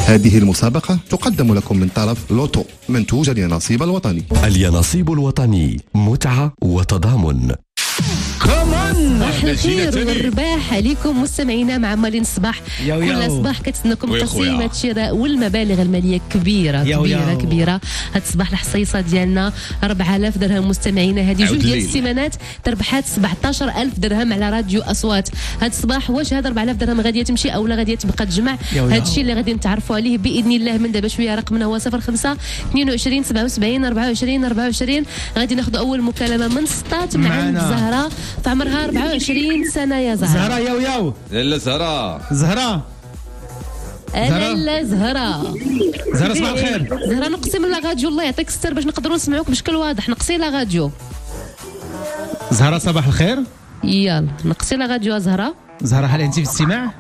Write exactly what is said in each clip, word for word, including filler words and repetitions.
هذه المسابقة تقدم لكم من طرف لوتو منتوج اليانصيب الوطني. اليانصيب الوطني، متعة وتضامن. صباح الخير والرباح عليكم مستمعينا معمرين الصباح. كل صباح كتسناكم تقسيمات شراء والمبالغ الماليه كبيره يو كبيره يو. كبيره هاد الصباح الحصيصه ديالنا أربعة آلاف درهم مستمعينا. هذه جوج ديال السيمانات تربحات سبعطاش ألف درهم على راديو اصوات. هاد الصباح واش هاد أربعة آلاف درهم غادي تمشي او لا غادي تبقى تجمع؟ هاد الشيء اللي غادي نتعرفوا عليه باذن الله من دابا شويه. رقمنا هو صفر خمسة اثنين وعشرين سبعة وسبعين أربعة وعشرين أربعة وعشرين. غادي ناخذوا اول مكالمه من سطات مع عند زهره في عمرها أربعة وعشرين سنه. يا زهره زهره ياو ياو لاله زهره زهره لاله زهره زهره صباح الخير. زهره نقسم لا راديو الله يعطيك الستر باش نقدروا نسمعوك بشكل واضح. نقصي لا راديو. زهره صباح الخير. يلا نقصي لا راديو زهره. زهره هل انت في الاستماع؟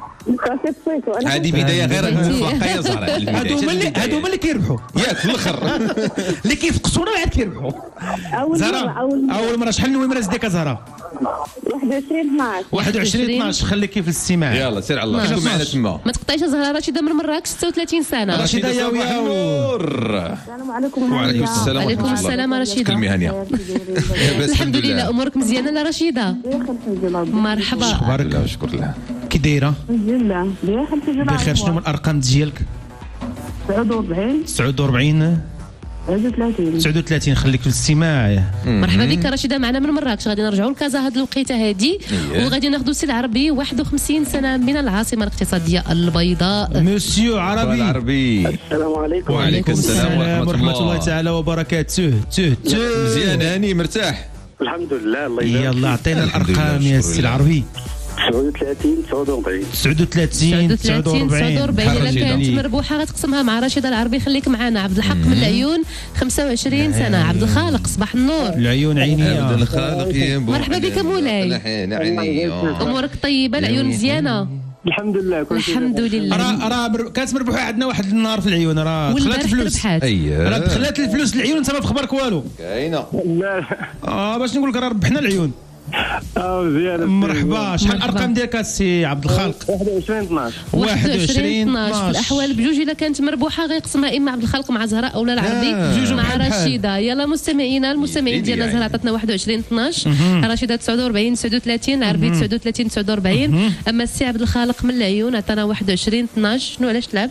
هذه بدايه غير موفقه يا زهره. هادو هما اللي هادو هما اللي كيربحوا ياك في الاخر اللي كيفقسونا وعاد كيربحوا. زهره اول مره شحال النمره زدك زهره؟ واحد وعشرين اثناش واحد وعشرين اثناش. خليكي في الاستماع. يلا سير على الله. شكون معنا تما؟ ما تقطعيش زهره. رشيده من مراكش ستة وثلاثين سنه. رشيده ياو ياو. السلام عليكم. وعليكم السلام. وعليكم السلام رشيده. كلمي هانيه. الحمد لله. امورك مزيانه لا رشيده؟ مرحبا. اخبارك؟ لا شكر الله. كي دايره؟ الحمد لله بخير. شنو هما الارقام ديالك؟ تسعة وأربعين تسعة وأربعين واحد وثلاثين تسعة وثلاثين. خليك في الاستماع. مرحبا بك رشيده معنا من مراكش. غادي نرجعوا لكازا هاد الوقيته هادي وغادي ناخذوا سي العربي واحد وخمسين سنه من العاصمه الاقتصاديه البيضاء. مسيو عربي. العربي. السلام عليكم. وعليكم السلام ورحمه الله تعالى وبركاته. تو تو مزيان هاني مرتاح الحمد لله. الله يبارك. يلا عطينا الارقام يا سي العربي. تسعة وثلاثين تسعة وأربعين تسعة وثلاثين تسعة وأربعين. الا كانت مربوحه غتقسمها مع رشيده العربي. خليك معنا. عبد الحق من العيون خمسة وعشرين سنه. عبد الخالق صباح النور. العيون عينيه. عبد الخالق. مرحبا بك مولاي. امورك طيبه؟ العيون مزيانه الحمد لله. الحمد لله. راه راه كانت مربوحه عندنا واحد النهار في العيون. راه دخلت الفلوس. اييه راه دخلت الفلوس العيون انت ما في خبرك والو. كاينه. لا اه باش نقول لك راه ربحنا العيون. اه مزيان. مرحبا. شحال الارقام ديالك السي عبد الخالق؟ واحد وعشرين اثناش واحد وعشرين اثناش. في الاحوال بجوج الا كانت مربوحه غيقسمها اما عبد الخالق مع زهراء او لا العربي آه. مع رشيده. يلا مستمعينا المستمعين ديالنا زهراء عطاتنا واحد وعشرين اثناش. رشيده تسعة وأربعين تسعة وثلاثين. العربي تسعة وثلاثين تسعة وأربعين. اما السي عبد الخالق من العيون عطانا واحد وعشرين اثناش. شنو علاش تلعب؟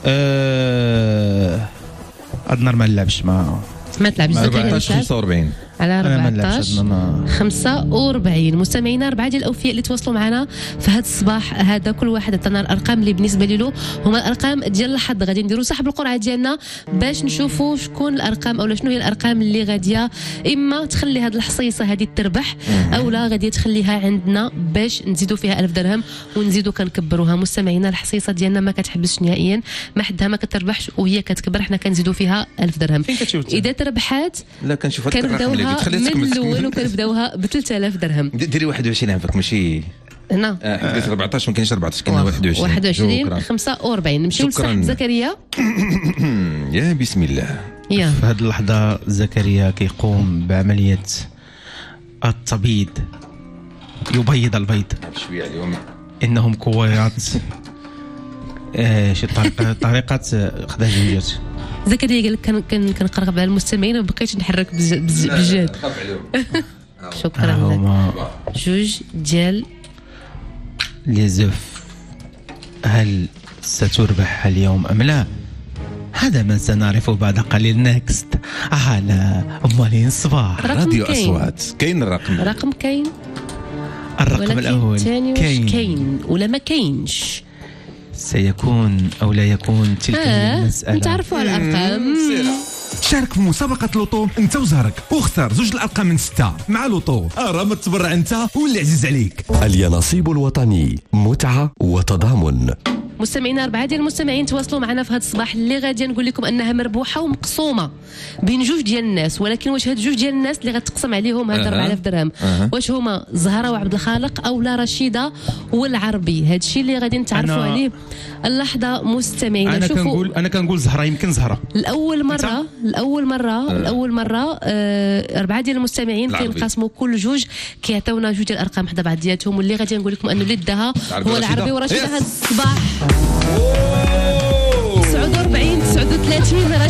ااا هاد النهار ما نلعبش. ما ما تلعبش. أربعطاش خمسة وأربعين على أربعطاش خمسة وأربعين. مستمعينا أربعة ديال الأوفياء اللي تواصلوا معنا في هذا الصباح هذا كل واحد عطانا الأرقام اللي بالنسبة له هما الأرقام ديال الحظ. غادي نديروا سحب القرعة ديالنا باش نشوفوا شكون الأرقام أو شنو هي الأرقام اللي غادية إما تخلي هذه الحصيصة هذه تربح أو لا غادي تخليها عندنا باش نزيدوا فيها ألف درهم ونزيدوا كنكبروها. مستمعينا الحصيصة ديالنا ما كتحبسش نهائيا. ما حدها ما كتربحش وهي كتكبر. حنا كنزيدوا فيها ألف درهم. إذا تربحات لا كنشوف كنبداوها من الاول وكنبداوها ب ثلاثة آلاف درهم. ديري واحد وعشرين عافاك ماشي هنا. اه قلت أربعطاش ما كاينش أربعطاش كاين واحد وعشرين. واحد وعشرين خمسة وأربعين. نمشيو لصاحب زكريا. يا بسم الله. يا في هذه اللحظه زكريا كيقوم بعمليه التبييض. يبيض البيض شويه اليوم. انهم كويرات. آه شي طريقه طريقه خدا جوجات. زكريا قال لك كان كنقرب على المستمعين وما بقيتش نحرك بجد. شكرا لك. جوج ديال لي زوف. هل ستربح اليوم ام لا؟ هذا ما سنعرفه بعد قليل. نكست على أمالين الصباح. راديو أصوات. كاين الرقم. رقم كاين. الرقم الأول كاين كاين ولا ما كاينش. سيكون أو لا يكون تلك المسألة. نتعرفوا على الأرقام. شارك في مسابقة لوطو انت وزهرك واختار زوج الارقام من ستة مع لوطو. راه ما تبرع انت واللي عزيز عليك. اليانصيب الوطني، متعة وتضامن. مستمعينا أربعة ديال المستمعين تواصلوا معنا في هذا الصباح اللي غادي نقول لكم أنها مربوحة ومقسومة بين جوج ديال الناس. ولكن واش هاد جوج ديال الناس اللي غتقسم عليهم هاد أربعة آلاف درهم أه. واش هما زهرة وعبد الخالق أو لا رشيدة والعربي؟ هاد الشيء اللي غادي نتعرفوا عليه اللحظة مستمعينا. أنا كنقول أنا كنقول زهرة. يمكن زهرة الأول مرة الأول مرة أه. الأول مرة أه أربعة ديال المستمعين كينقسموا كل جوج كيعطيونا جوج ديال الأرقام حدا بعضياتهم. واللي غادي نقول لكم أنه اللي داها هو العربي ورشيدة هاد الصباح. تسعة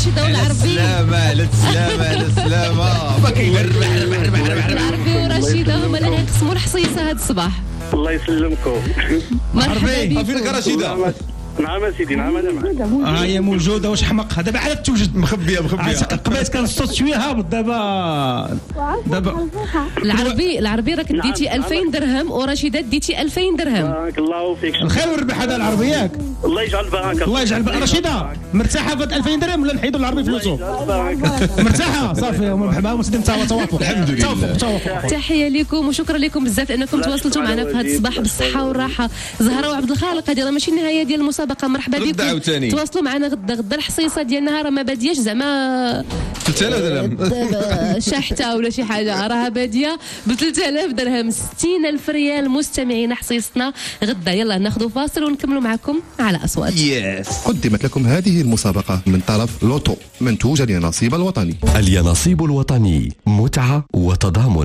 ورشيده والعربي. سلامة على السلامة على السلامة. ما كاين ربح ربح ربح ربح. العربي ورشيده هما اللي غيقسموا الحصيصه هذا الصباح. الله يسلمكم. مرحبا بكم. فينك رشيدة؟ نعم سيدي نعم انا معك. اه هي موجوده. واش حمقها دابا عاد توجد مخبية مخبية. قبيت كان الصوت شويه هابط دابا دابا. العربي العربي راك ديتي ألفين درهم ورشيده ديتي ألفين درهم. بارك الله فيك. الخير والربح هذا العربي ياك. الله يجعل بركة. الله يجعل بركة. رشيده مرتاحه في ألفين درهم ولا نحيدوا العربي فلوسه؟ مرتاحه صافي. مرحبا مسلم توافق. الحمد لله. توافق توافق. تحيه لكم وشكرا لكم بزاف انكم تواصلتوا معنا في هذا الصباح بالصحه والراحه. زهره وعبد الخالق هذه راه ماشي النهايه ديال المسابقه. مرحبا بكم. تواصلوا معنا غدا. غدا الحصيصه ديالنا راه ما بادياش زعما ثلاثة آلاف درهم شحته ولا شي حاجه. راها باديه ب ثلاثة آلاف درهم. ستين ألف ريال مستمعين حصيصتنا غدا. يلا ناخذوا فاصل ونكملوا معكم على اصوات. يس. قدمت لكم هذه المسابقة من طرف لوتو منتوج اليانصيب الوطني. اليانصيب الوطني، متعة وتضامن.